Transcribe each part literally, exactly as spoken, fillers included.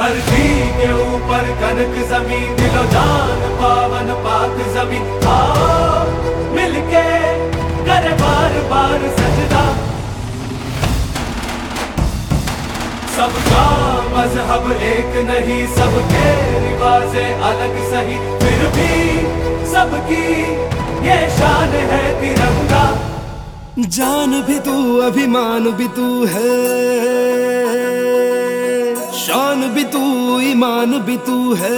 धरती के ऊपर कनक जमीन, दिलो जान पावन पाक जमीन। आओ मिलके करे बार बार सजदा। सबका मजहब एक नहीं, सबके रिवाजे अलग सही, फिर भी सबकी ये शान है तिरंगा। जान भी तू, अभिमान भी तू है, शान भी तू, ईमान भी तू है।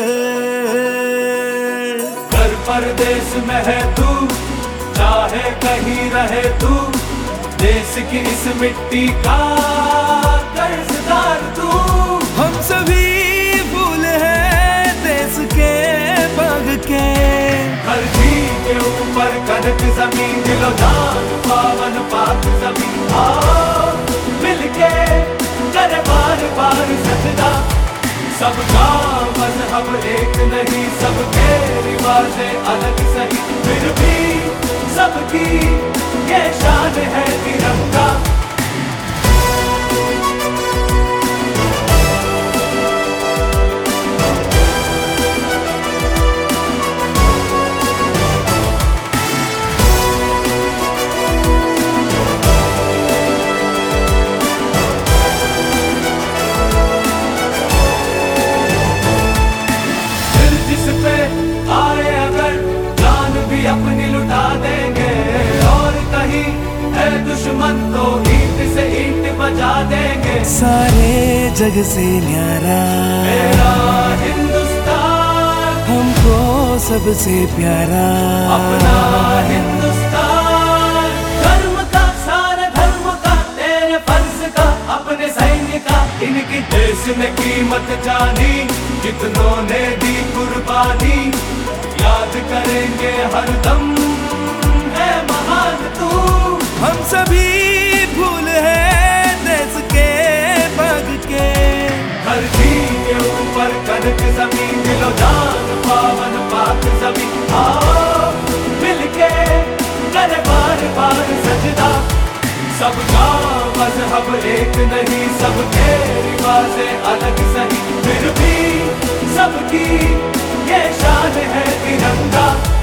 घर परदेश में है तू, चाहे कहीं रहे तू, देश की इस मिट्टी का कर्जदार तू। हम सभी फूल हैं देश के बाग के, धरती के ऊपर कनक जमीन, दिलो जान पावन पाक जमीन। आओ मिलके करे बार बार सजदा। सबका मजहब एक नहीं, सबके रिवाजे अलग सही, फिर भी सबकी ये शान है तिरंगा। आए अगर जान भी अपनी लुटा देंगे, और कहीं है दुश्मन तो ईंट से ईंट बजा देंगे। सारे जग से न्यारा मेरा हिंदुस्तान, हमको सबसे प्यारा अपना हिंदुस्तान। धर्म का सारे धर्म का, तेरे फर्ज का, अपने सैन्य का, इनकी देश ने कीमत जानी, कितनों ने दी कुर्बानी। याद करेंगे हरदम है महान तू। हम सभी फूल हैं देश के बाग के, धरती के ऊपर कनक जमीन, दिलो जान पावन पाक जमीन। आओ मिलके करे बार बार सजदा। सबका मजहब एक नहीं, सबके रिवाजे अलग सही, फिर भी सबकी ये शान है तिरंगा।